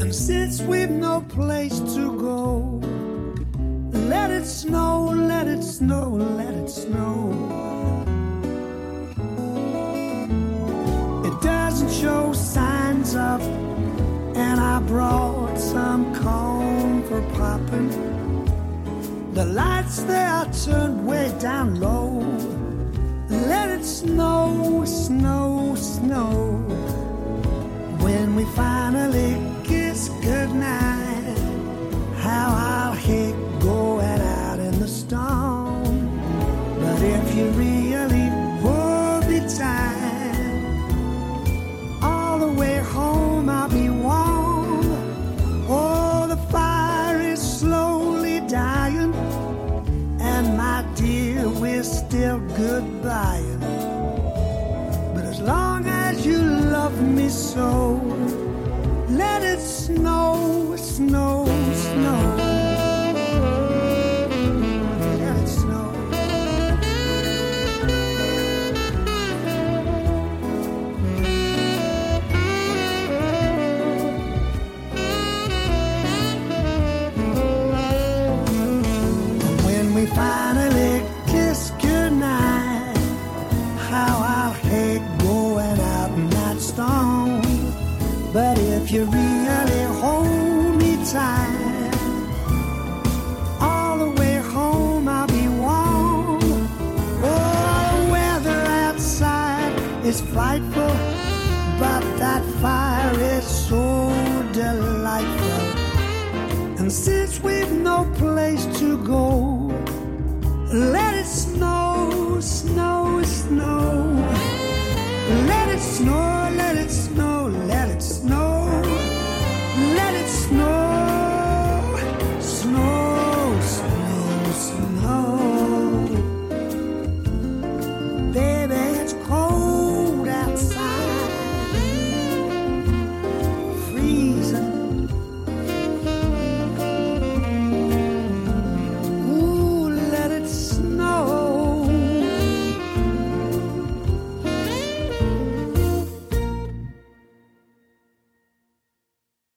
And since we've no place to go, let it snow, let it snow, let it snow. It doesn't show signs of, and I brought some corn for popping. The lights they are turned way down low. Let it snow, snow, snow. When we finally kiss goodnight, how I'll hate going out in the storm. But if you really hold me tight, all the way home I'll be warm. Oh, the fire is slowly dying, and my dear, we're still goodbying. But as long as you love me so, let it snow, snow, snow. Let it snow. When we finally kiss goodnight, how I'll hate going out in that storm. But if you really hold me tight, all the way home I'll be warm. Oh, the weather outside is frightful, but that fire is so delightful. And since we've no place to go, let it snow, snow, snow. Let it snow, let it snow.